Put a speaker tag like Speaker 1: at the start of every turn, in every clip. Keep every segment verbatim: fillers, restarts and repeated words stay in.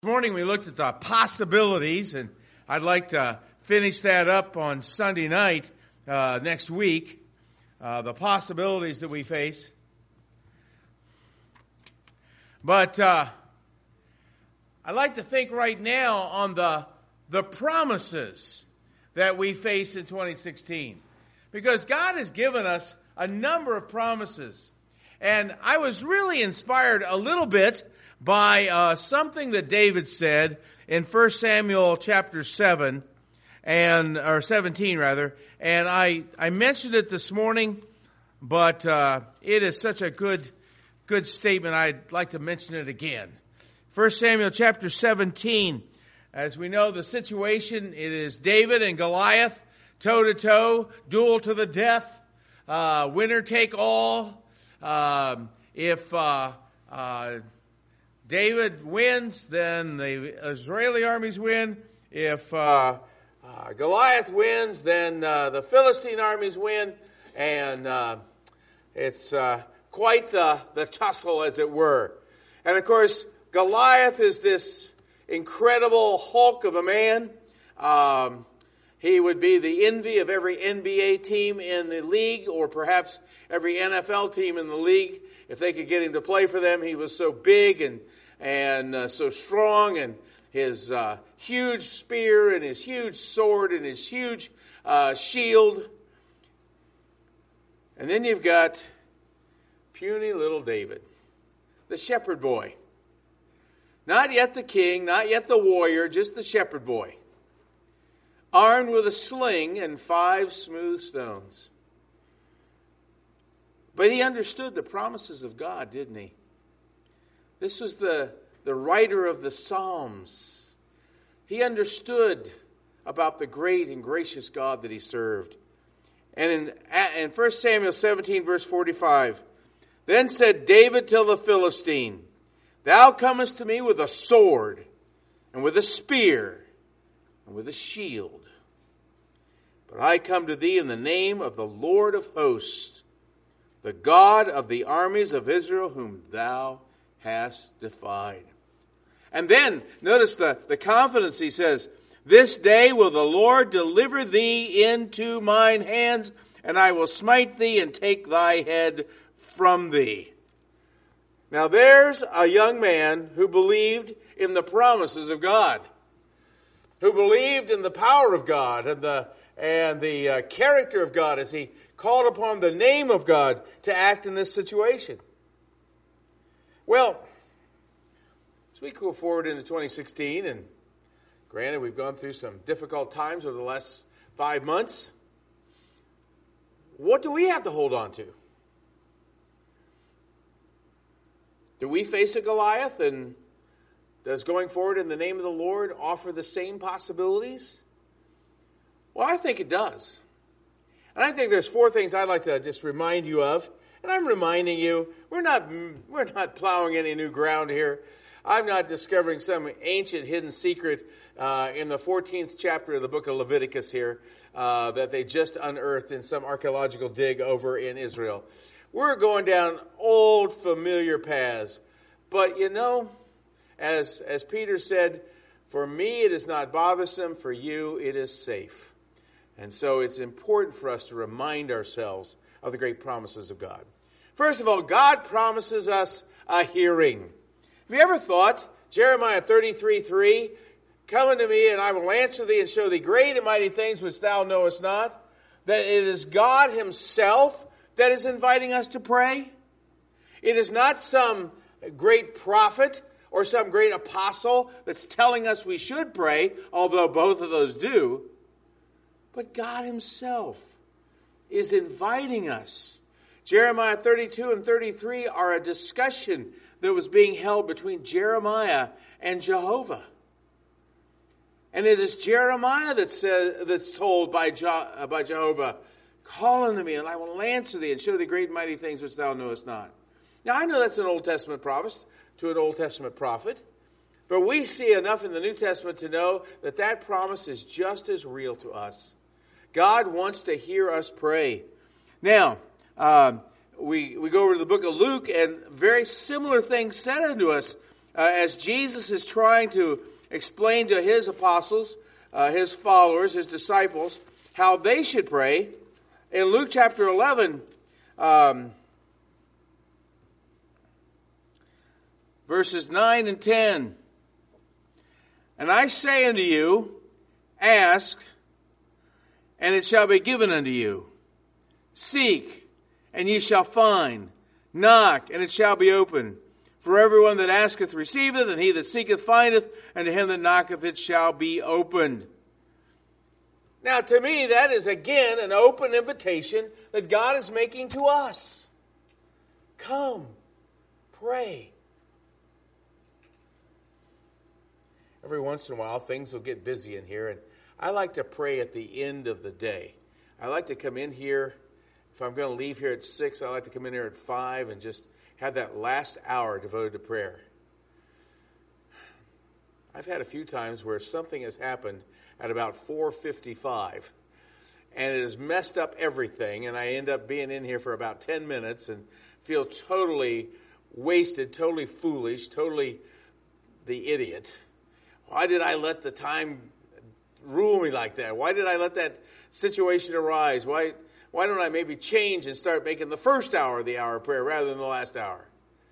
Speaker 1: This morning we looked at the possibilities, and I'd like to finish that up on Sunday night uh, next week, uh, the possibilities that we face. But uh, I'd like to think right now on the, the promises that we face in twenty sixteen. Because God has given us a number of promises. And I was really inspired a little bit by uh, something that David said in First Samuel chapter seven, and or seventeen rather, and I, I mentioned it this morning, but uh, it is such a good good statement. I'd like to mention it again. First Samuel chapter seventeen, as we know the situation, it is David and Goliath, toe to toe, duel to the death, uh, winner take all. Um, if uh, uh, David wins, then the Israeli armies win. If uh, uh, Goliath wins, then uh, the Philistine armies win. And uh, it's uh, quite the, the tussle, as it were. And of course, Goliath is this incredible hulk of a man. Um, he would be the envy of every N B A team in the league, or perhaps every N F L team in the league, if they could get him to play for them. He was so big and and uh, so strong, and his uh, huge spear and his huge sword and his huge uh, shield. And then you've got puny little David, the shepherd boy. Not yet the king, not yet the warrior, just the shepherd boy. Armed with a sling and five smooth stones. But he understood the promises of God, didn't he? This was the, the writer of the Psalms. He understood about the great and gracious God that he served. And in, in First Samuel seventeen, verse forty-five, then said David to the Philistine, thou comest to me with a sword, and with a spear, and with a shield. But I come to thee in the name of the Lord of hosts, the God of the armies of Israel, whom thou hast defied. And then, notice the, the confidence he says, this day will the Lord deliver thee into mine hands, and I will smite thee and take thy head from thee. Now there's a young man who believed in the promises of God, who believed in the power of God and the, and the uh, character of God as he called upon the name of God to act in this situation. Well, as we go forward into twenty sixteen, and granted we've gone through some difficult times over the last five months, what do we have to hold on to? Do we face a Goliath, and does going forward in the name of the Lord offer the same possibilities? Well, I think it does. And I think there's four things I'd like to just remind you of. And I'm reminding you, we're not we're not plowing any new ground here. I'm not discovering some ancient hidden secret uh, in the fourteenth chapter of the book of Leviticus here uh, that they just unearthed in some archaeological dig over in Israel. We're going down old familiar paths. But you know, as, as Peter said, for me it is not bothersome, for you it is safe. And so it's important for us to remind ourselves of the great promises of God. First of all, God promises us a hearing. Have you ever thought, Jeremiah thirty-three three, come unto me and I will answer thee and show thee great and mighty things which thou knowest not, that it is God himself that is inviting us to pray? It is not some great prophet or some great apostle that's telling us we should pray, although both of those do. But God himself is inviting us. Jeremiah thirty-two and thirty-three are a discussion that was being held between Jeremiah and Jehovah. And it is Jeremiah that says, that's told by, Je- by Jehovah, call unto me and I will answer thee and show thee great and mighty things which thou knowest not. Now I know that's an Old Testament promise to an Old Testament prophet. But we see enough in the New Testament to know that that promise is just as real to us. God wants to hear us pray. Now, uh, we, we go over to the book of Luke, and very similar things said unto us uh, as Jesus is trying to explain to his apostles, uh, his followers, his disciples, how they should pray. In Luke chapter eleven, um, verses nine and ten, "And I say unto you, ask, and it shall be given unto you. Seek, and ye shall find. Knock, and it shall be opened. For everyone that asketh receiveth, and he that seeketh findeth, and to him that knocketh it shall be opened." Now, to me, that is again an open invitation that God is making to us. Come, pray. Every once in a while, things will get busy in here, and I like to pray at the end of the day. I like to come in here. If I'm going to leave here at six, I like to come in here at five and just have that last hour devoted to prayer. I've had a few times where something has happened at about four fifty-five, and it has messed up everything, and I end up being in here for about ten minutes and feel totally wasted, totally foolish, totally the idiot. Why did I let the time rule me like that? Why did I let that situation arise? Why, why don't I maybe change and start making the first hour of the hour of prayer rather than the last hour?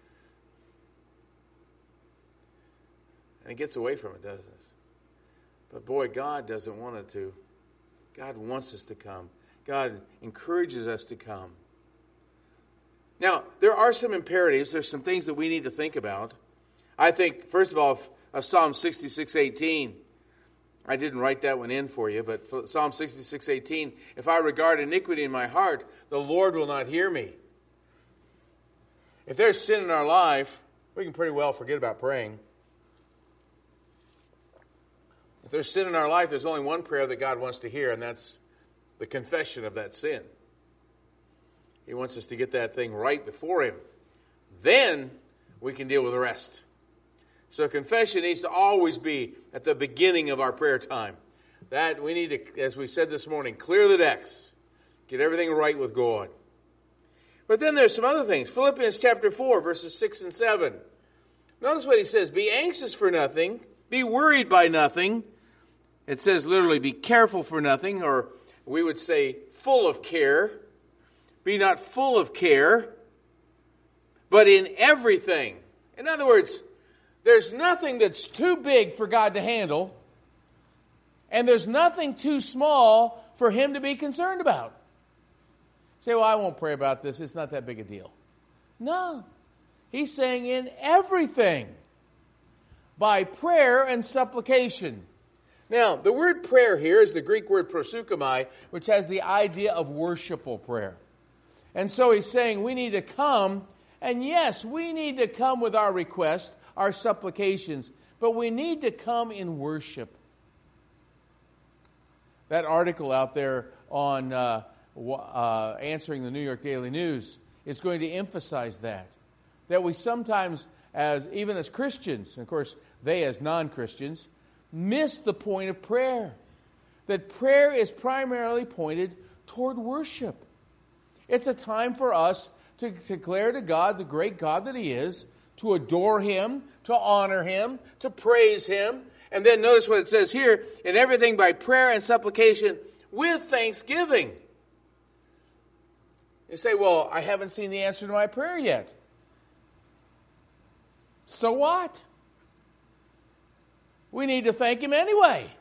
Speaker 1: And it gets away from it, doesn't it? But boy, God doesn't want it to. God wants us to come. God encourages us to come. Now, there are some imperatives. There's some things that we need to think about. I think, first of all, of Psalm sixty-six eighteen. I didn't write that one in for you, but Psalm sixty-six eighteen, "If I regard iniquity in my heart, the Lord will not hear me." If there's sin in our life, we can pretty well forget about praying. If there's sin in our life, there's only one prayer that God wants to hear, and that's the confession of that sin. He wants us to get that thing right before Him. Then we can deal with the rest. So confession needs to always be at the beginning of our prayer time. That we need to, as we said this morning, clear the decks. Get everything right with God. But then there's some other things. Philippians chapter four, verses six and seven. Notice what he says. "Be anxious for nothing. Be worried by nothing." It says literally, "Be careful for nothing," or we would say, full of care. Be not full of care, but in everything. In other words, there's nothing that's too big for God to handle, and there's nothing too small for Him to be concerned about. Say, "Well, I won't pray about this. It's not that big a deal." No. He's saying in everything, by prayer and supplication. Now, the word prayer here is the Greek word proseuchomai, which has the idea of worshipful prayer. And so he's saying we need to come, and yes, we need to come with our request, our supplications, but we need to come in worship. That article out there on uh, uh, answering the New York Daily News is going to emphasize that. That we sometimes, as even as Christians, and of course they as non-Christians, miss the point of prayer. That prayer is primarily pointed toward worship. It's a time for us to declare to God, the great God that He is, to adore Him, to honor Him, to praise Him. And then notice what it says here, "In everything by prayer and supplication with thanksgiving." You say, "Well, I haven't seen the answer to my prayer yet." So what? We need to thank Him anyway.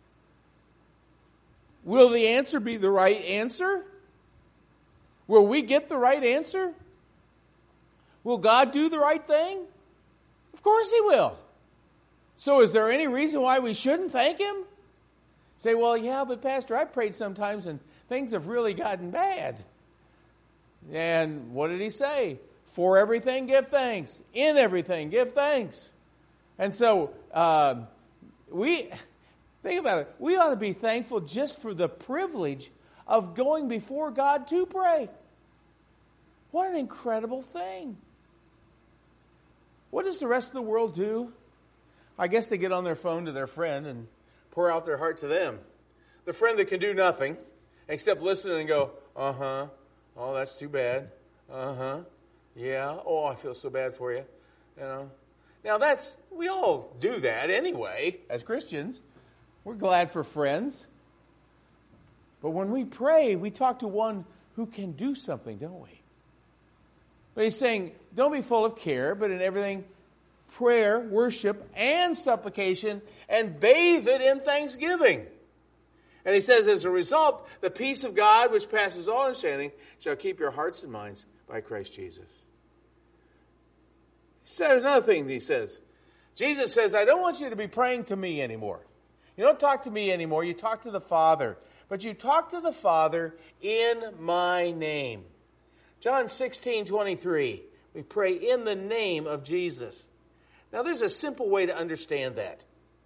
Speaker 1: Will the answer be the right answer? Will we get the right answer? Will God do the right thing? Of course He will. So is there any reason why we shouldn't thank Him? Say, "Well, yeah, but Pastor, I prayed sometimes and things have really gotten bad." And what did He say? For everything, give thanks. In everything, give thanks. And so, uh, we, think about it, we ought to be thankful just for the privilege of going before God to pray. What an incredible thing. What does the rest of the world do? I guess they get on their phone to their friend and pour out their heart to them. The friend that can do nothing except listen and go, "Uh-huh, oh, that's too bad. Uh-huh, yeah, oh, I feel so bad for you." You know, Now that's, we all do that anyway, as Christians. We're glad for friends. But when we pray, we talk to one who can do something, don't we? But he's saying, don't be full of care, but in everything, prayer, worship, and supplication, and bathe it in thanksgiving. And he says, as a result, the peace of God, which passes all understanding, shall keep your hearts and minds by Christ Jesus. He says another thing he says. Jesus says, I don't want you to be praying to me anymore. You don't talk to me anymore. You talk to the Father. But you talk to the Father in my name. John sixteen twenty-three. We pray in the name of Jesus. Now there's a simple way to understand that.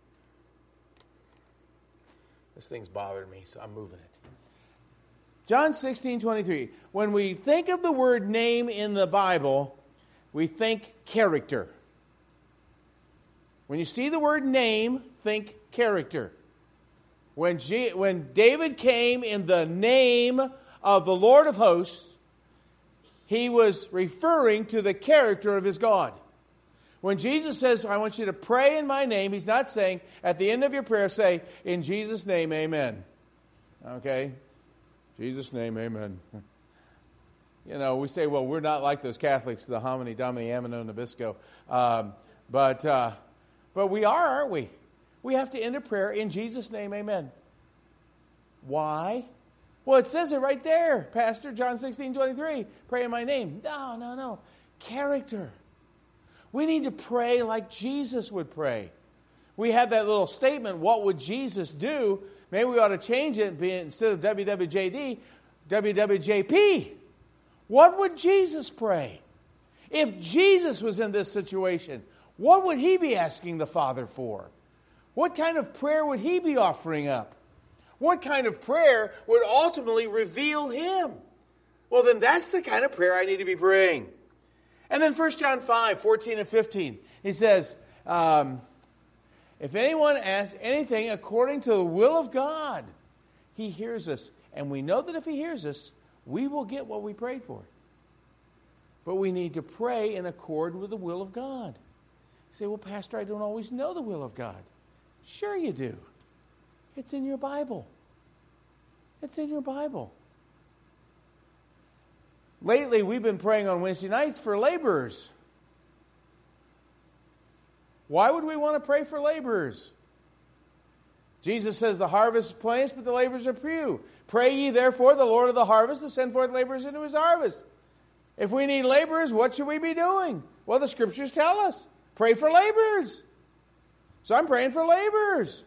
Speaker 1: This thing's bothering me, so I'm moving it. John sixteen twenty-three. When we think of the word name in the Bible, we think character. When you see the word name, think character. When, G- when David came in the name of the Lord of hosts, he was referring to the character of his God. When Jesus says, I want you to pray in my name, he's not saying, at the end of your prayer, say, in Jesus' name, amen. Okay? Jesus' name, amen. You know, we say, well, we're not like those Catholics, the hominy, domini, amino, nabisco. Um, but, uh, but we are, aren't we? We have to end a prayer in Jesus' name, amen. Why? Well, it says it right there, Pastor, John sixteen twenty-three. Pray in my name. No, no, no. Character. We need to pray like Jesus would pray. We have that little statement, what would Jesus do? Maybe we ought to change it and be, instead of W W J D, W W J P. What would Jesus pray? If Jesus was in this situation, what would he be asking the Father for? What kind of prayer would he be offering up? What kind of prayer would ultimately reveal him? Well, then that's the kind of prayer I need to be praying. And then First John five, fourteen and fifteen, he says, um, if anyone asks anything according to the will of God, he hears us. And we know that if he hears us, we will get what we prayed for. But we need to pray in accord with the will of God. You say, well, Pastor, I don't always know the will of God. Sure you do. It's in your Bible. It's in your Bible. Lately, we've been praying on Wednesday nights for laborers. Why would we want to pray for laborers? Jesus says the harvest is plenteous, but the laborers are few. Pray ye therefore the Lord of the harvest to send forth laborers into his harvest. If we need laborers, what should we be doing? Well, the Scriptures tell us. Pray for laborers. So I'm praying for laborers.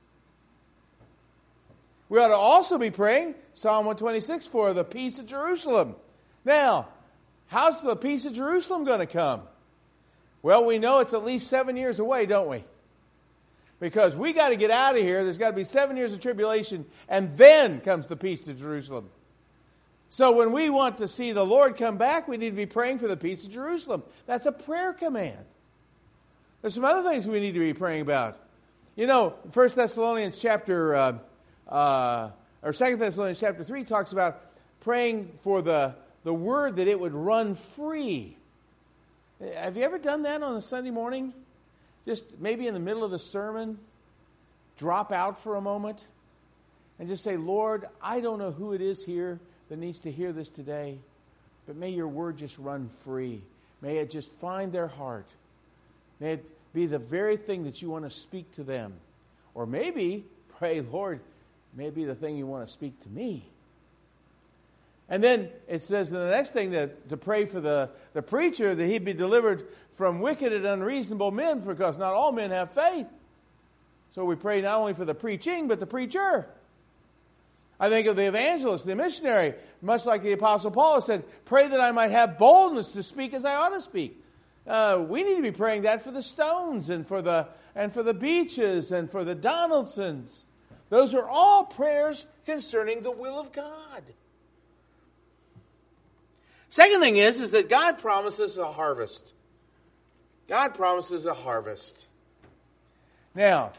Speaker 1: We ought to also be praying, Psalm one twenty-six, for the peace of Jerusalem. Now, how's the peace of Jerusalem going to come? Well, we know it's at least seven years away, don't we? Because we got to get out of here. There's got to be seven years of tribulation, and then comes the peace of Jerusalem. So when we want to see the Lord come back, we need to be praying for the peace of Jerusalem. That's a prayer command. There's some other things we need to be praying about. You know, First Thessalonians chapter, uh, uh, or Second Thessalonians chapter three talks about praying for the, the word that it would run free. Have you ever done that on a Sunday morning? Just maybe in the middle of the sermon, drop out for a moment and just say, Lord, I don't know who it is here that needs to hear this today, but may your word just run free. May it just find their heart. May it be the very thing that you want to speak to them. Or maybe, pray, Lord, may it be the thing you want to speak to me. And then it says in the next thing that to pray for the, the preacher that he be delivered from wicked and unreasonable men, because not all men have faith. So we pray not only for the preaching, but the preacher. I think of the evangelist, the missionary, much like the Apostle Paul said, pray that I might have boldness to speak as I ought to speak. Uh, we need to be praying that for the Stones and for the and for the Beaches and for the Donaldsons. Those are all prayers concerning the will of God. Second thing is, is that God promises a harvest. God promises a harvest. Now,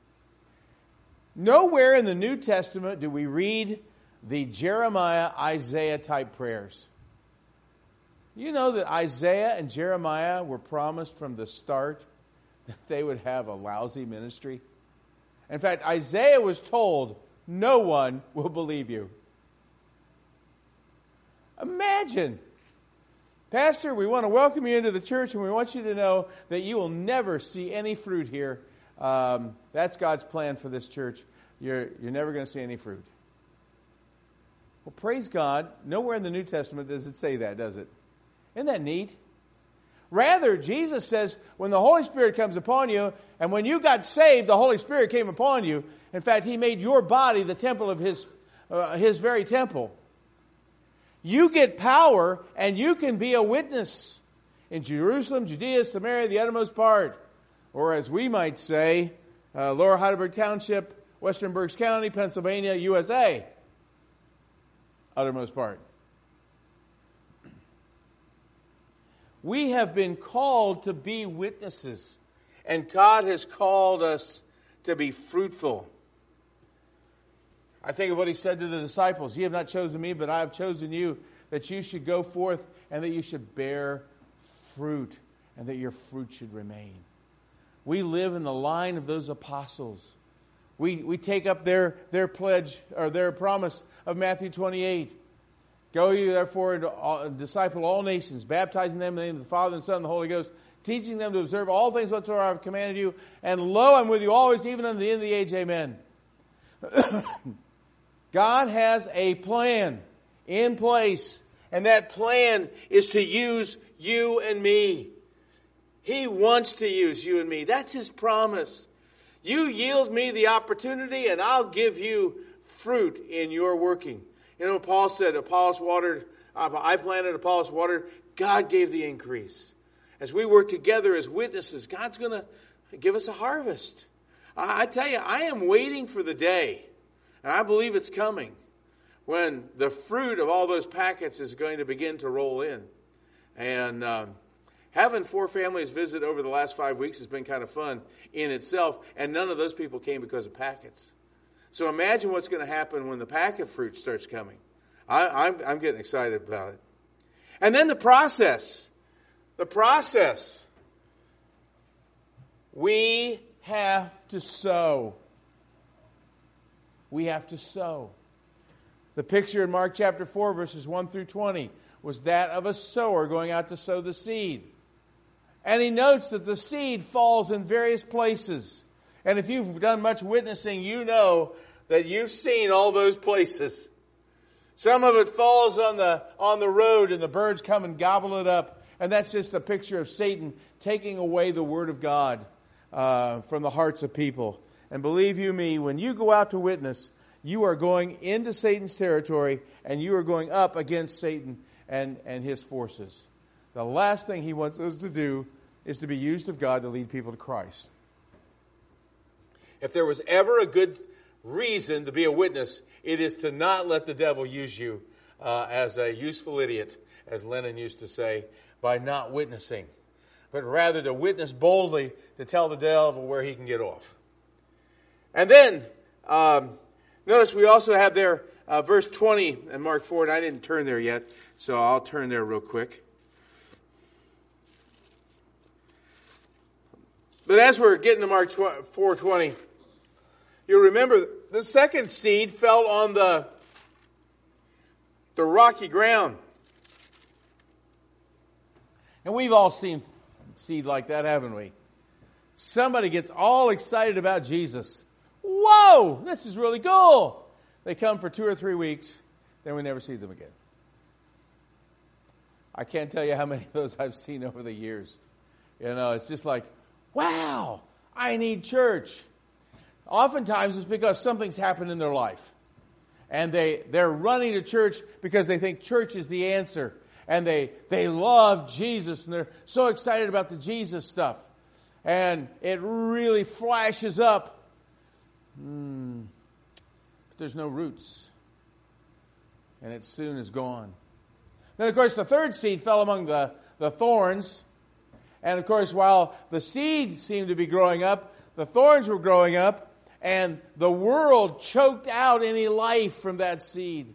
Speaker 1: nowhere in the New Testament do we read the Jeremiah, Isaiah type prayers. You know that Isaiah and Jeremiah were promised from the start that they would have a lousy ministry? In fact, Isaiah was told, no one will believe you. Imagine, Pastor, we want to welcome you into the church, and we want you to know that you will never see any fruit here. Um, that's God's plan for this church. You're, you're never going to see any fruit. Well, praise God. Nowhere in the New Testament does it say that, does it? Isn't that neat? Rather, Jesus says, when the Holy Spirit comes upon you, and when you got saved, the Holy Spirit came upon you. In fact, He made your body the temple of His, uh, His very temple. You get power, and you can be a witness in Jerusalem, Judea, Samaria, the uttermost part. Or as we might say, uh, Lower Heidelberg Township, Western Berks County, Pennsylvania, U S A. Uttermost part. We have been called to be witnesses. And God has called us to be fruitful. I think of what He said to the disciples. Ye have not chosen me, but I have chosen you, that you should go forth and that you should bear fruit, and that your fruit should remain. We live in the line of those apostles. We we take up their, their pledge, or their promise of Matthew twenty-eight. Go ye therefore and all, disciple all nations, baptizing them in the name of the Father and Son and the Holy Ghost, teaching them to observe all things whatsoever I have commanded you. And lo, I'm with you always, even unto the end of the age. Amen. God has a plan in place, and that plan is to use you and me. He wants to use you and me. That's His promise. You yield me the opportunity, and I'll give you fruit in your working. You know, Paul said, Apollos watered, I planted, Apollos watered. God gave the increase. As we work together as witnesses, God's going to give us a harvest. I, I tell you, I am waiting for the day, and I believe it's coming, when the fruit of all those packets is going to begin to roll in. And um, having four families visit over the last five weeks has been kind of fun in itself, and none of those people came because of packets. So imagine what's going to happen when the packet fruit starts coming. I, I'm, I'm getting excited about it. And then the process. The process. We have to sow. We have to sow. The picture in Mark chapter four, verses one through twenty, was that of a sower going out to sow the seed. And he notes that the seed falls in various places. And if you've done much witnessing, you know that you've seen all those places. Some of it falls on the on the road, and the birds come and gobble it up. And that's just a picture of Satan taking away the Word of God uh, from the hearts of people. And believe you me, when you go out to witness, you are going into Satan's territory, and you are going up against Satan and, and his forces. The last thing he wants us to do is to be used of God to lead people to Christ. If there was ever a good reason to be a witness, it is to not let the devil use you uh, as a useful idiot, as Lenin used to say, by not witnessing, but rather to witness boldly, to tell the devil where he can get off. And then, um, notice we also have there uh, verse twenty in Mark four, and I didn't turn there yet, so I'll turn there real quick. But as we're getting to Mark four twenty, you remember the second seed fell on the, the rocky ground. And we've all seen seed like that, haven't we? Somebody gets all excited about Jesus. Whoa, this is really cool. They come for two or three weeks, then we never see them again. I can't tell you how many of those I've seen over the years. You know, it's just like, wow, I need church. Oftentimes it's because something's happened in their life. And they, they're running to church because they think church is the answer. And they, they love Jesus, and they're so excited about the Jesus stuff. And it really flashes up. Mm, but there's no roots. And it soon is gone. Then, of course, the third seed fell among the, the thorns. And, of course, while the seed seemed to be growing up, the thorns were growing up, and the world choked out any life from that seed.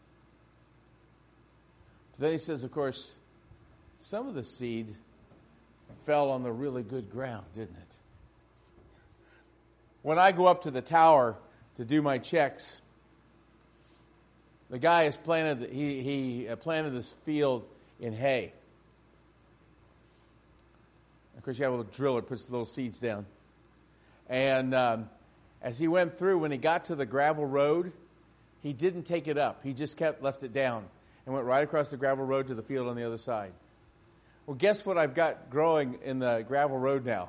Speaker 1: But then he says, of course, some of the seed fell on the really good ground, didn't it? when I go up to the tower to do my checks, the guy has planted, he, he planted this field in hay. Of course, you have a little driller, puts the little seeds down. And um, as he went through, when he got to the gravel road, he didn't take it up. He just kept left it down and went right across the gravel road to the field on the other side. Well, guess what I've got growing in the gravel road now?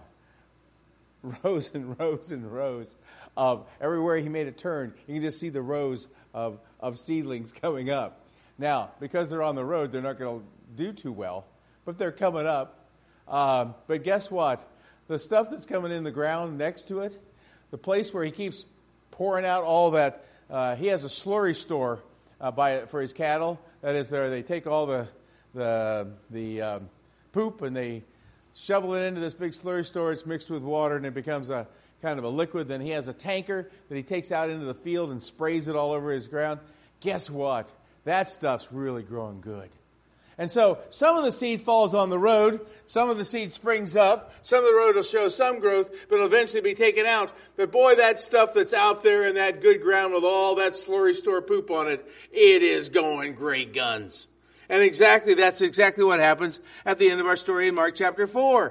Speaker 1: Rows and rows and rows of everywhere he made a turn, you can just see the rows of, of seedlings coming up. Now, because they're on the road, they're not going to do too well, but they're coming up. Um, but guess what? The stuff that's coming in the ground next to it, the place where he keeps pouring out all that, uh, he has a slurry store uh, by for his cattle. That is, there they take all the the the um, poop and they shovel it into this big slurry store. It's mixed with water and it becomes a kind of a liquid. Then he has a tanker that he takes out into the field and sprays it all over his ground. Guess what? That stuff's really growing good. And so some of the seed falls on the road, some of the seed springs up, some of the road will show some growth, but it'll eventually be taken out. But boy, that stuff that's out there in that good ground with all that slurry store poop on it, it is going great guns. And exactly, that's exactly what happens at the end of our story in Mark chapter four.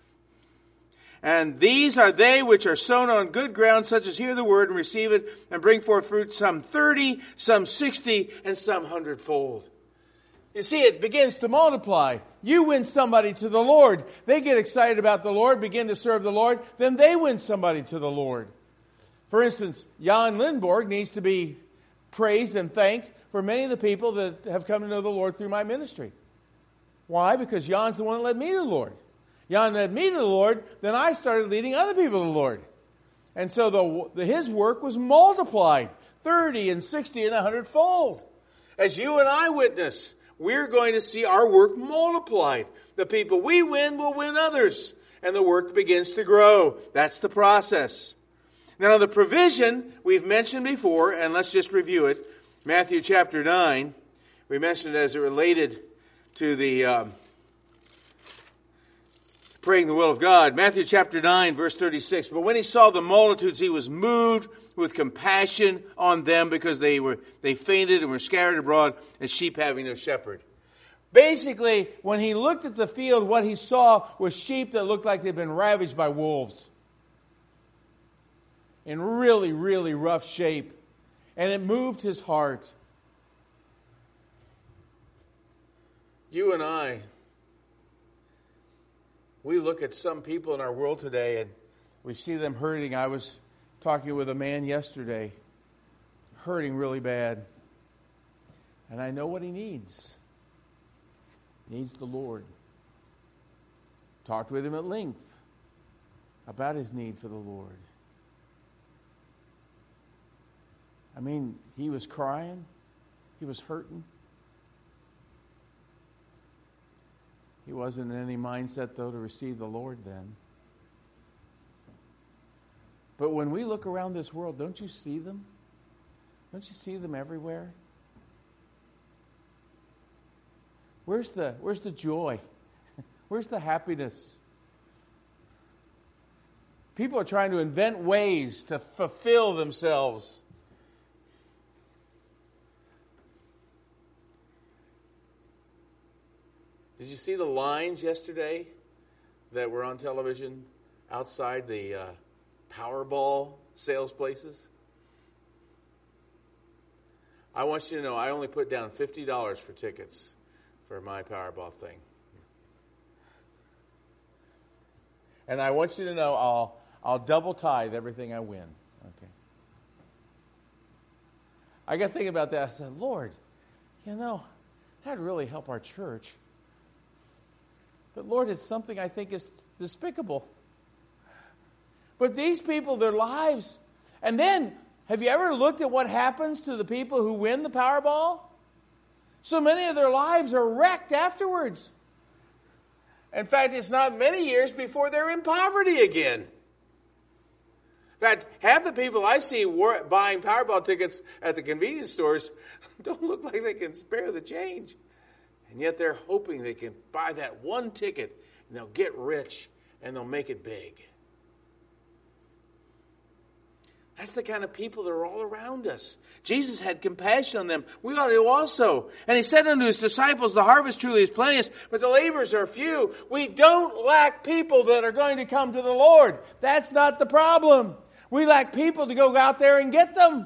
Speaker 1: And these are they which are sown on good ground, such as hear the word and receive it, and bring forth fruit, some thirty, some sixty, and some hundredfold. You see, it begins to multiply. You win somebody to the Lord. They get excited about the Lord, begin to serve the Lord. Then they win somebody to the Lord. For instance, Jan Lindborg needs to be praised and thanked for many of the people that have come to know the Lord through my ministry. Why? Because Jan's the one that led me to the Lord. Jan led me to the Lord, then I started leading other people to the Lord. And so the, the, his work was multiplied, thirty and sixty and a hundredfold. As you and I witness, we're going to see our work multiplied. The people we win will win others. And the work begins to grow. That's the process. Now the provision we've mentioned before, and let's just review it. Matthew chapter nine, we mentioned it as it related to the um, praying the will of God. Matthew chapter nine, verse thirty-six. But when he saw the multitudes, he was moved with compassion on them because they were they fainted and were scattered abroad as sheep having no shepherd. Basically, when he looked at the field, what he saw was sheep that looked like they'd been ravaged by wolves. In really, really rough shape. And it moved his heart. You and I, we look at some people in our world today and we see them hurting. I was talking with a man yesterday, hurting really bad. And I know what he needs. He needs the Lord. Talked with him at length about his need for the Lord. I mean, he was crying. He was hurting. He wasn't in any mindset, though, to receive the Lord then. But when we look around this world, don't you see them? Don't you see them everywhere? Where's the, where's the joy? Where's the happiness? People are trying to invent ways to fulfill themselves. Did you see the lines yesterday that were on television outside the uh, Powerball sales places? I want you to know I only put down fifty dollars for tickets for my Powerball thing. And I want you to know I'll I'll double tithe everything I win. Okay. I got to think about that. I said, Lord, you know, that'd really help our church. But Lord, it's something I think is despicable. But these people, their lives. And then, have you ever looked at what happens to the people who win the Powerball? So many of their lives are wrecked afterwards. In fact, it's not many years before they're in poverty again. In fact, half the people I see war- buying Powerball tickets at the convenience stores don't look like they can spare the change. And yet they're hoping they can buy that one ticket and they'll get rich and they'll make it big. That's the kind of people that are all around us. Jesus had compassion on them. We ought to also. And he said unto his disciples, the harvest truly is plenteous, but the laborers are few. We don't lack people that are going to come to the Lord. That's not the problem. We lack people to go out there and get them.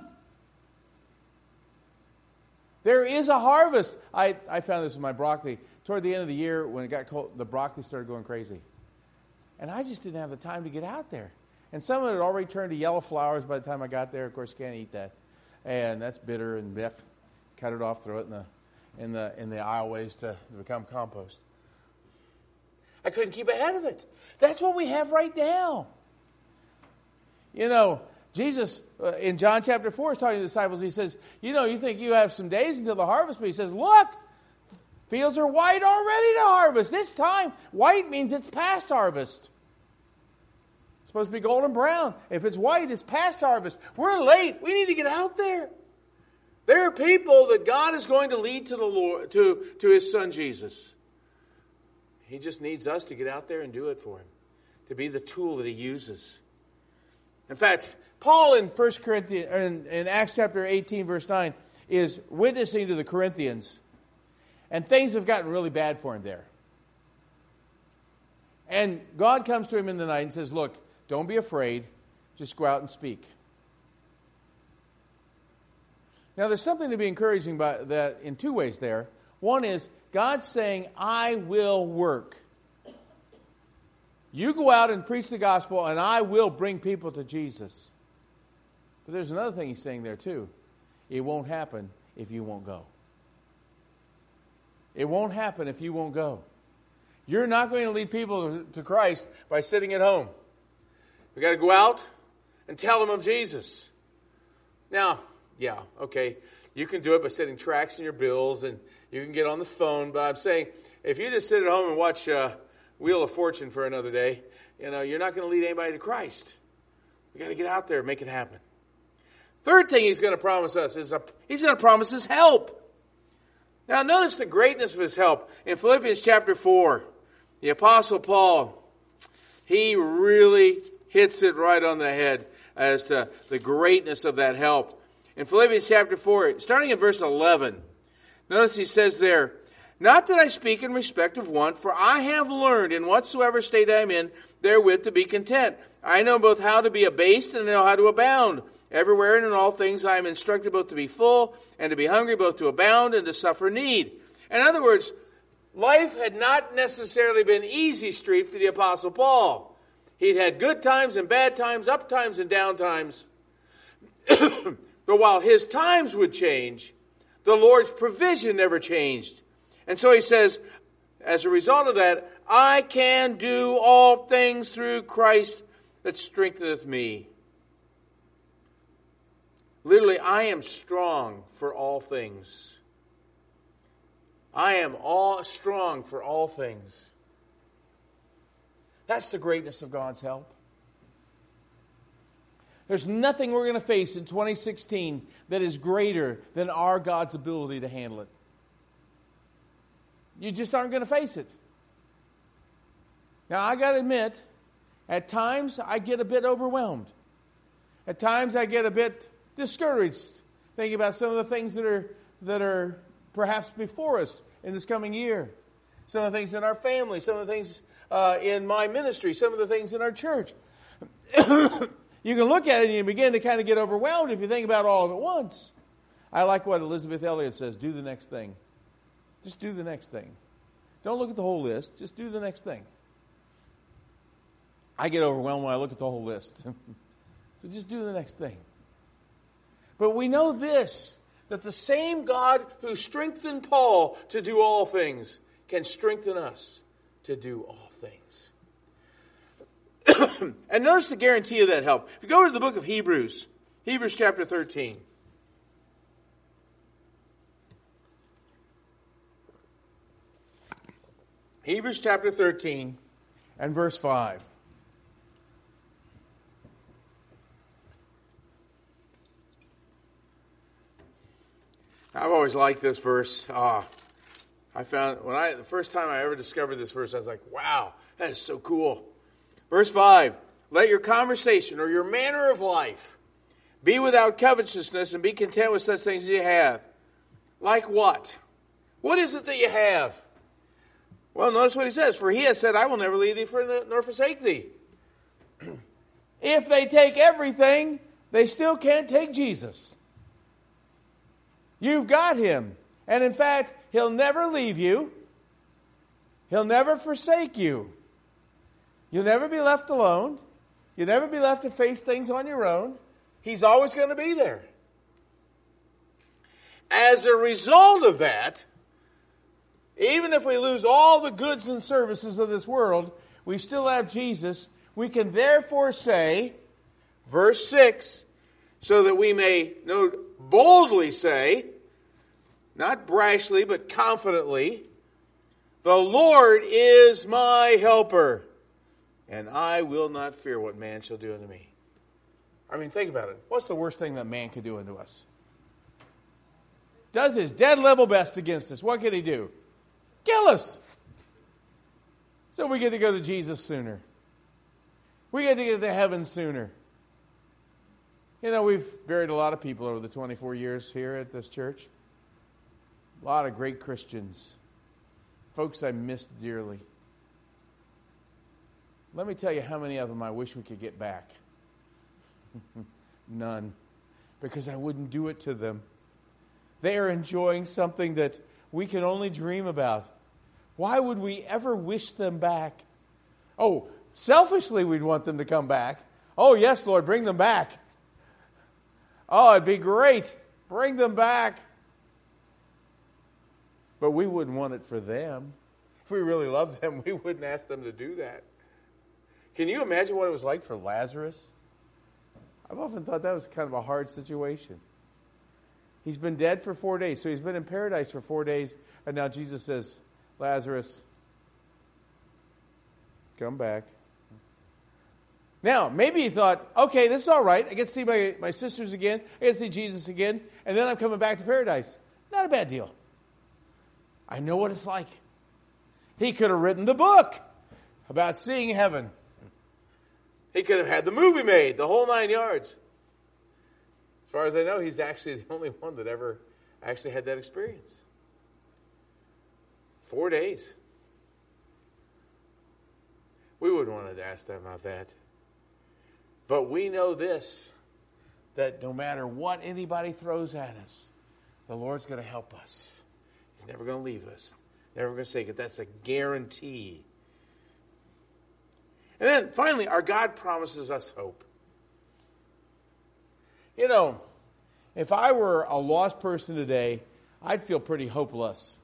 Speaker 1: There is a harvest. I, I found this with my broccoli. Toward the end of the year, when it got cold, the broccoli started going crazy. And I just didn't have the time to get out there. And some of it had already turned to yellow flowers by the time I got there. Of course, you can't eat that. And that's bitter, and blech, cut it off, throw it in the in the in the aisleways to, to become compost. I couldn't keep ahead of it. That's what we have right now. You know, Jesus, uh, in John chapter four, is talking to the disciples. He says, you know, you think you have some days until the harvest, but he says, look, fields are white already to harvest. This time, white means it's past harvest. It's supposed to be golden brown. If it's white, it's past harvest. We're late. We need to get out there. There are people that God is going to lead to the Lord, to, to His Son Jesus. He just needs us to get out there and do it for Him, to be the tool that He uses. In fact, Paul in First Corinthians, in, in Acts chapter eighteen, verse nine, is witnessing to the Corinthians, and things have gotten really bad for him there. And God comes to him in the night and says, look, don't be afraid. Just go out and speak. Now, there's something to be encouraging about that in two ways there. One is, God's saying, I will work. You go out and preach the gospel, and I will bring people to Jesus. But there's another thing He's saying there, too. It won't happen if you won't go. It won't happen if you won't go. You're not going to lead people to Christ by sitting at home. We've got to go out and tell them of Jesus. Now, yeah, okay, you can do it by setting tracts in your bills, and you can get on the phone, but I'm saying, if you just sit at home and watch uh, Wheel of Fortune for another day, you know, you're not going to lead anybody to Christ. We've got to get out there and make it happen. Third thing He's going to promise us is a, He's going to promise us help. Now, notice the greatness of His help. In Philippians chapter four, the Apostle Paul, he really hits it right on the head as to the greatness of that help. In Philippians chapter four, starting in verse eleven, notice he says there, not that I speak in respect of want, for I have learned in whatsoever state I am in, therewith to be content. I know both how to be abased and know how to abound. Everywhere and in all things I am instructed both to be full and to be hungry, both to abound and to suffer need. In other words, life had not necessarily been easy street for the Apostle Paul. He'd had good times and bad times, up times and down times. But while his times would change, the Lord's provision never changed. And so he says, as a result of that, I can do all things through Christ that strengtheneth me. Literally, I am strong for all things. I am all strong for all things. That's the greatness of God's help. There's nothing we're going to face in twenty sixteen that is greater than our God's ability to handle it. You just aren't going to face it. Now, I got to admit, at times I get a bit overwhelmed. At times I get a bit discouraged thinking about some of the things that are that are perhaps before us in this coming year. Some of the things in our family, some of the things uh, in my ministry, some of the things in our church. You can look at it and you begin to kind of get overwhelmed if you think about all of it at once. I like what Elizabeth Elliot says, do the next thing. Just do the next thing. Don't look at the whole list, just do the next thing. I get overwhelmed when I look at the whole list. So just do the next thing. But we know this, that the same God who strengthened Paul to do all things can strengthen us to do all things. And notice the guarantee of that help. If you go to the book of Hebrews, Hebrews chapter thirteen. Hebrews chapter thirteen and verse five. I've always liked this verse. Ah, I found when I the first time I ever discovered this verse, I was like, "Wow, that is so cool." Verse five: "Let your conversation or your manner of life Be without covetousness and be content with such things as you have. Like what? What is it that you have? Well, notice what he says. For he has said, I will never leave thee nor forsake thee. If they take everything, they still can't take Jesus. You've got him. And in fact, he'll never leave you. He'll never forsake you. You'll never be left alone. You'll never be left to face things on your own. He's always going to be there. As a result of that, even if we lose all the goods and services of this world, we still have Jesus. We can therefore say, verse six, so that we may boldly say, not brashly, but confidently, the Lord is my helper, and I will not fear what man shall do unto me. I mean, think about it. What's the worst thing that man could do unto us? Does his dead level best against us. What can he do? Kill us. So we get to go to Jesus sooner. We get to get to heaven sooner. You know, we've buried a lot of people over the twenty-four years here at this church. A lot of great Christians. Folks I missed dearly. Let me tell you how many of them I wish we could get back. None. Because I wouldn't do it to them. They are enjoying something that we can only dream about. Why would we ever wish them back? Oh, selfishly we'd want them to come back. Oh, yes, Lord, bring them back. Oh, it'd be great. Bring them back. But we wouldn't want it for them. If we really loved them, we wouldn't ask them to do that. Can you imagine what it was like for Lazarus? I've often thought that was kind of a hard situation. He's been dead for four days. So he's been in paradise for four days. And now Jesus says, Lazarus, come back. Now, maybe he thought, okay, this is all right. I get to see my, my sisters again. I get to see Jesus again. And then I'm coming back to paradise. Not a bad deal. I know what it's like. He could have written the book about seeing heaven. He could have had the movie made, the whole nine yards. As far as I know, he's actually the only one that ever actually had that experience. Four days. We wouldn't want to ask them about that. But we know this, that no matter what anybody throws at us, the Lord's going to help us. He's never going to leave us. Never going to forsake it. That's a guarantee. And then, finally, our God promises us hope. You know, if I were a lost person today, I'd feel pretty hopeless.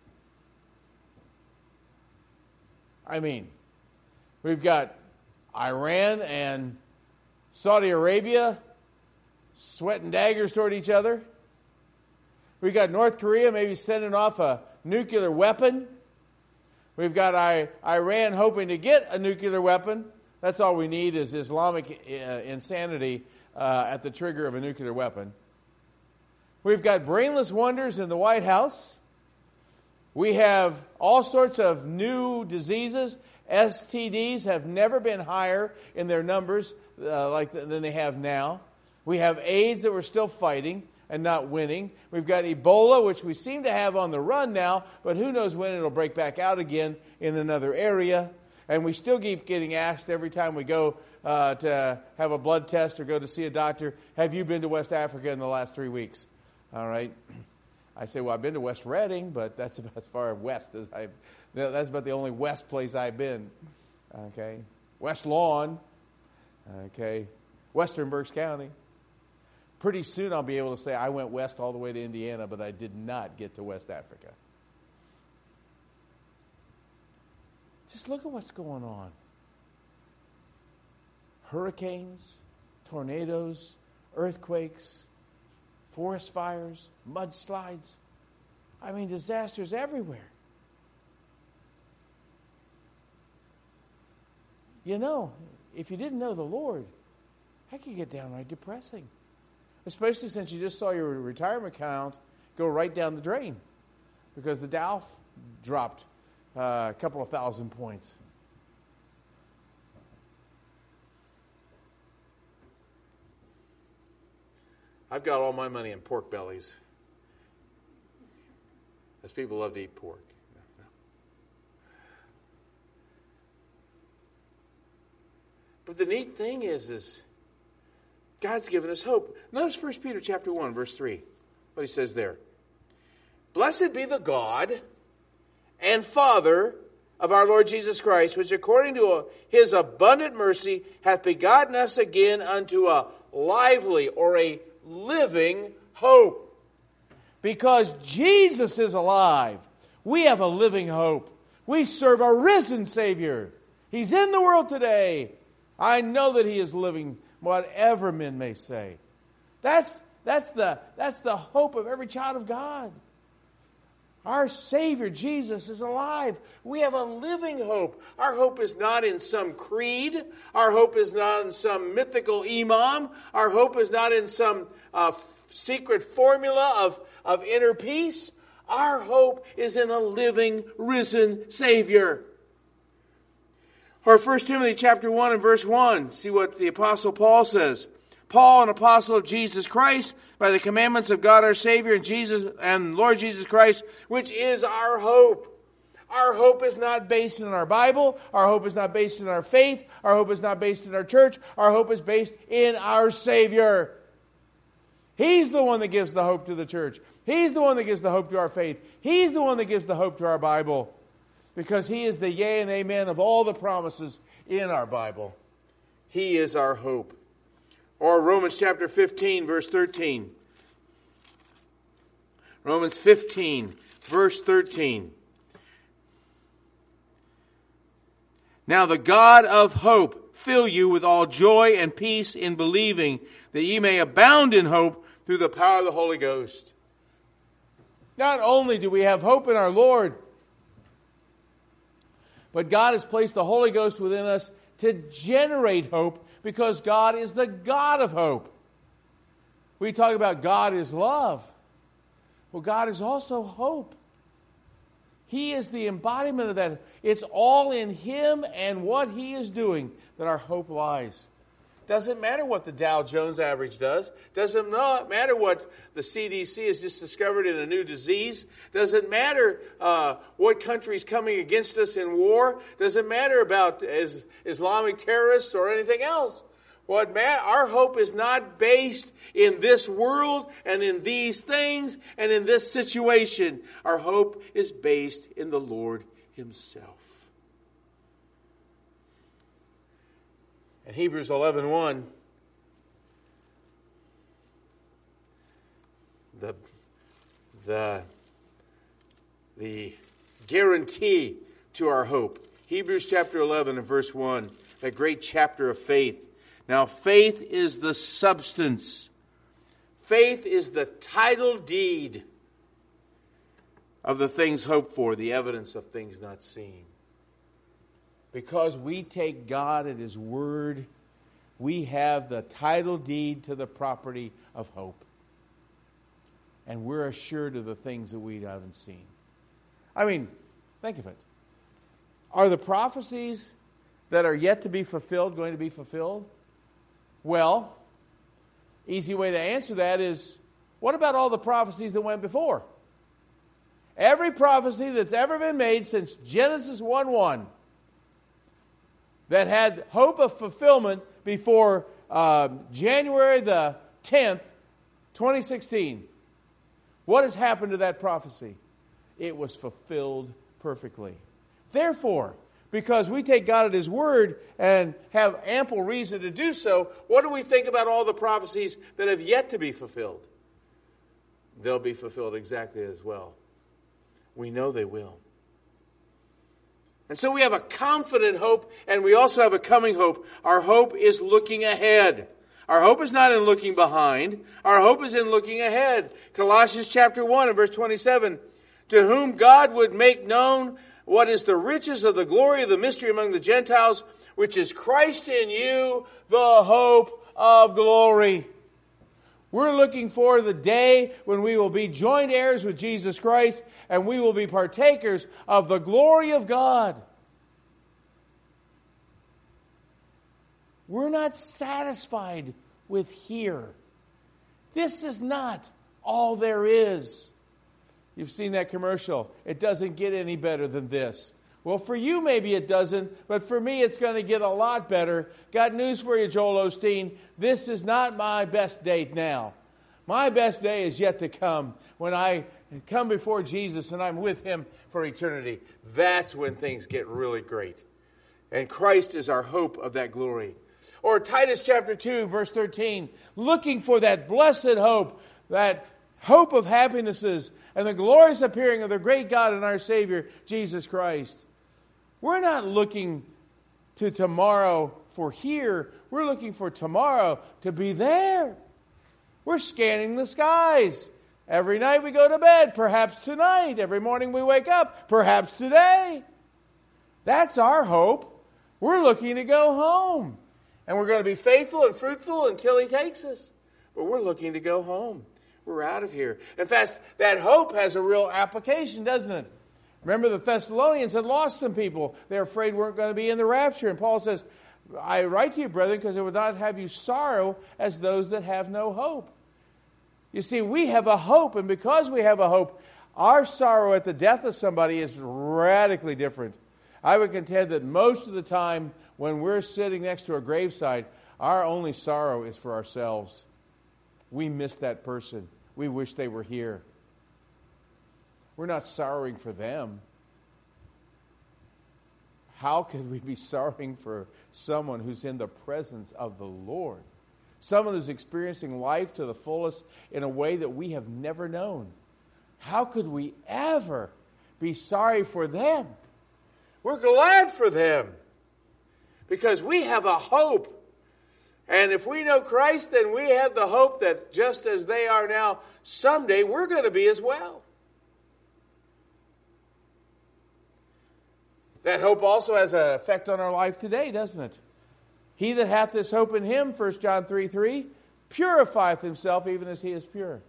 Speaker 1: I mean, we've got Iran and Saudi Arabia sweating daggers toward each other. We've got North Korea maybe sending off a nuclear weapon. We've got I, Iran hoping to get a nuclear weapon. That's all we need is Islamic uh, insanity uh, at the trigger of a nuclear weapon. We've got brainless wonders in the White House. We have all sorts of new diseases. S T Ds have never been higher in their numbers uh, like th- than they have now. We have AIDS that we're still fighting and not winning. We've got Ebola, which we seem to have on the run now, but who knows when it'll break back out again in another area. And we still keep getting asked every time we go uh, to have a blood test or go to see a doctor, have you been to West Africa in the last three weeks? All right. I say, well, I've been to West Reading, but that's about as far west as I've, that's about the only west place I've been. Okay. West Lawn. Okay. Western Berks County. Pretty soon I'll be able to say I went west all the way to Indiana, but I did not get to West Africa. Just look at what's going on. Hurricanes, tornadoes, earthquakes, forest fires, mudslides. I mean, disasters everywhere. You know, if you didn't know the Lord, that could get downright depressing. Especially since you just saw your retirement account go right down the drain because the Dow dropped uh, a couple of thousand points. I've got all my money in pork bellies. As people love to eat pork. No, no. But the neat thing is, is God's given us hope. Notice First Peter chapter one, verse three. What he says there. Blessed be the God and Father of our Lord Jesus Christ, which according to his abundant mercy hath begotten us again unto a lively or a living hope. Because Jesus is alive, we have a living hope. We serve a risen Savior. He's in the world today. I know that he is living, whatever men may say. That's, that's, the, that's the hope of every child of God. Our Savior, Jesus, is alive. We have a living hope. Our hope is not in some creed. Our hope is not in some mythical imam. Our hope is not in some uh, f- secret formula of, of inner peace. Our hope is in a living, risen Savior. Or First Timothy chapter one and verse one. See what the Apostle Paul says. Paul, an apostle of Jesus Christ, by the commandments of God our Savior and Jesus and Lord Jesus Christ, which is our hope. Our hope is not based in our Bible. Our hope is not based in our faith. Our hope is not based in our church. Our hope is based in our Savior. He's the one that gives the hope to the church. He's the one that gives the hope to our faith. He's the one that gives the hope to our Bible. Because He is the yea and amen of all the promises in our Bible. He is our hope. Or Romans chapter fifteen, verse thirteen. Romans fifteen, verse thirteen. Now the God of hope fill you with all joy and peace in believing, that ye may abound in hope through the power of the Holy Ghost. Not only do we have hope in our Lord, but God has placed the Holy Ghost within us to generate hope, because God is the God of hope. We talk about God is love. Well, God is also hope. He is the embodiment of that. It's all in Him and what He is doing that our hope lies. Doesn't matter what the Dow Jones average does. Doesn't matter what the C D C has just discovered in a new disease. Doesn't matter uh, what country's coming against us in war. Doesn't matter about is, Islamic terrorists or anything else. What ma- our hope is not based in this world and in these things and in this situation. Our hope is based in the Lord Himself. In Hebrews eleven one, the, the, the guarantee to our hope. Hebrews chapter eleven and verse one, that great chapter of faith. Now faith is the substance. Faith is the title deed of the things hoped for, the evidence of things not seen. Because we take God at His word, we have the title deed to the property of hope. And we're assured of the things that we haven't seen. I mean, think of it. Are the prophecies that are yet to be fulfilled going to be fulfilled? Well, easy way to answer that is, what about all the prophecies that went before? Every prophecy that's ever been made since Genesis one one that had hope of fulfillment before uh, January the tenth, twenty sixteen. What has happened to that prophecy? It was fulfilled perfectly. Therefore, because we take God at His word and have ample reason to do so, what do we think about all the prophecies that have yet to be fulfilled? They'll be fulfilled exactly as well. We know they will. And so we have a confident hope, and we also have a coming hope. Our hope is looking ahead. Our hope is not in looking behind. Our hope is in looking ahead. Colossians chapter one and verse twenty-seven. To whom God would make known what is the riches of the glory of the mystery among the Gentiles, which is Christ in you, the hope of glory. We're looking for the day when we will be joint heirs with Jesus Christ, and we will be partakers of the glory of God. We're not satisfied with here. This is not all there is. You've seen that commercial. It doesn't get any better than this. Well, for you, maybe it doesn't, but for me, it's going to get a lot better. Got news for you, Joel Osteen. This is not my best day now. My best day is yet to come when I come before Jesus and I'm with Him for eternity. That's when things get really great. And Christ is our hope of that glory. Or Titus chapter two, verse thirteen, looking for that blessed hope, that hope of happinesses, and the glorious appearing of the great God and our Savior, Jesus Christ. We're not looking to tomorrow for here. We're looking for tomorrow to be there. We're scanning the skies. Every night we go to bed, perhaps tonight. Every morning we wake up, perhaps today. That's our hope. We're looking to go home. And we're going to be faithful and fruitful until He takes us. But we're looking to go home. We're out of here. In fact, that hope has a real application, doesn't it? Remember, the Thessalonians had lost some people. They're afraid weren't going to be in the rapture. And Paul says, I write to you, brethren, because I would not have you sorrow as those that have no hope. You see, we have a hope, and because we have a hope, our sorrow at the death of somebody is radically different. I would contend that most of the time when we're sitting next to a graveside, our only sorrow is for ourselves. We miss that person. We wish they were here. We're not sorrowing for them. How could we be sorrowing for someone who's in the presence of the Lord? Someone who's experiencing life to the fullest in a way that we have never known. How could we ever be sorry for them? We're glad for them because we have a hope. And if we know Christ, then we have the hope that just as they are now, someday we're going to be as well. That hope also has an effect on our life today, doesn't it? He that hath this hope in Him, First John three three, purifieth himself even as He is pure.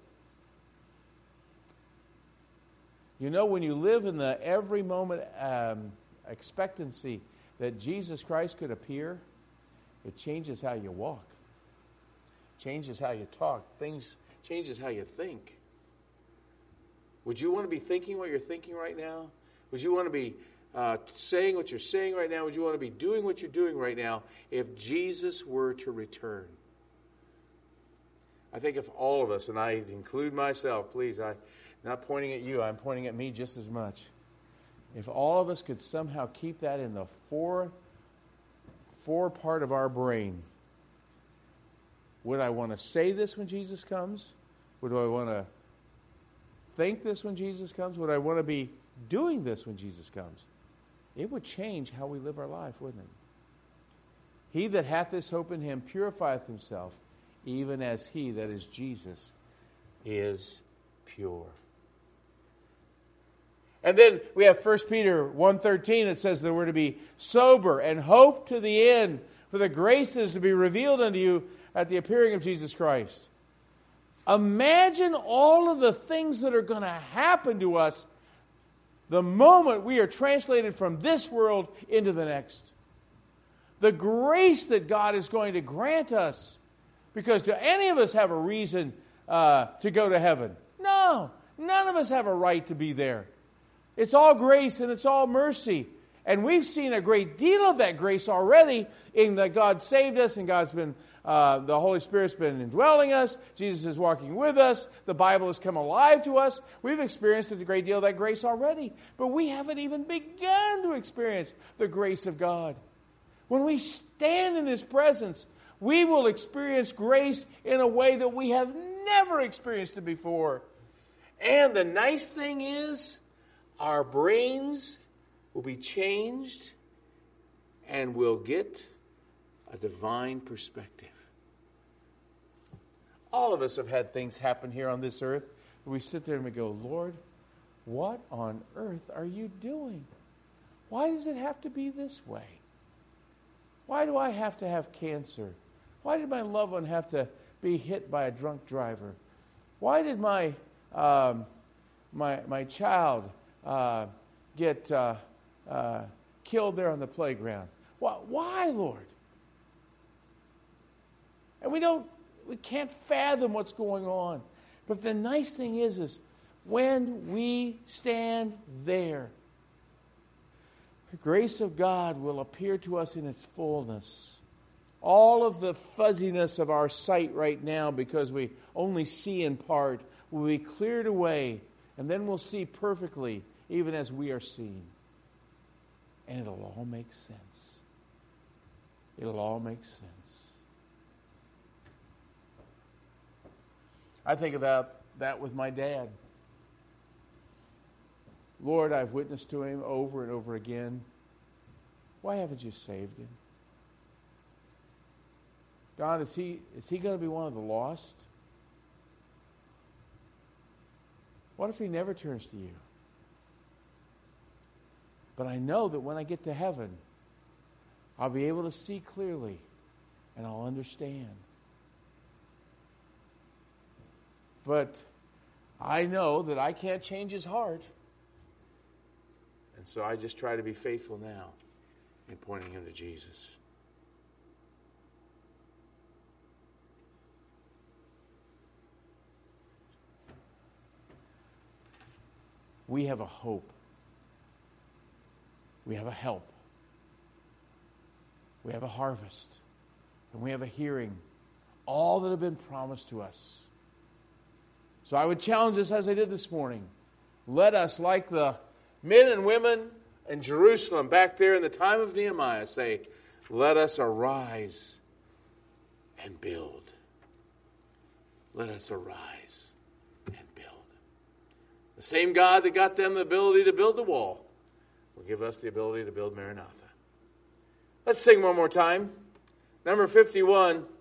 Speaker 1: You know, when you live in the every moment um, expectancy that Jesus Christ could appear, it changes how you walk. Changes how you talk. Things changes how you think. Would you want to be thinking what you're thinking right now? Would you want to be uh, saying what you're saying right now? Would you want to be doing what you're doing right now if Jesus were to return? I think if all of us, and I include myself, please, I'm not pointing at you, I'm pointing at me just as much. If all of us could somehow keep that in the fore, fore part of our brain, would I want to say this when Jesus comes? Would I want to think this when Jesus comes? Would I want to be doing this when Jesus comes? It would change how we live our life, wouldn't it? He that hath this hope in Him purifieth himself, even as He, that is Jesus, is pure. And then we have First Peter one thirteen. It says that we're to be sober and hope to the end for the graces to be revealed unto you at the appearing of Jesus Christ. Imagine all of the things that are going to happen to us the moment we are translated from this world into the next. The grace that God is going to grant us. Because do any of us have a reason uh, to go to heaven? No. None of us have a right to be there. It's all grace and it's all mercy. And we've seen a great deal of that grace already in that God saved us and God's been, uh, the Holy Spirit's been indwelling us. Jesus is walking with us. The Bible has come alive to us. We've experienced a great deal of that grace already. But we haven't even begun to experience the grace of God. When we stand in His presence, we will experience grace in a way that we have never experienced it before. And the nice thing is, our brains will be changed and we'll get a divine perspective. All of us have had things happen here on this earth where we sit there and we go, Lord, what on earth are you doing? Why does it have to be this way? Why do I have to have cancer? Why did my loved one have to be hit by a drunk driver? Why did my um, my my child uh, get uh, uh, killed there on the playground? Why, why, Lord? And we don't we can't fathom what's going on. But the nice thing is, is when we stand there, the grace of God will appear to us in its fullness. All of the fuzziness of our sight right now, because we only see in part, will be cleared away, and then we'll see perfectly, even as we are seen. And it'll all make sense. It'll all make sense. I think about that with my dad. Lord, I've witnessed to him over and over again. Why haven't you saved him? God, is he, is he going to be one of the lost? What if he never turns to you? But I know that when I get to heaven, I'll be able to see clearly and I'll understand. But I know that I can't change his heart. And so I just try to be faithful now in pointing him to Jesus. We have a hope. We have a help. We have a harvest. And we have a hearing. All that have been promised to us. So I would challenge us as I did this morning. Let us, like the men and women in Jerusalem back there in the time of Nehemiah, say, let us arise and build. Let us arise and build. The same God that got them the ability to build the wall will give us the ability to build Maranatha. Let's sing one more time. Number fifty-one.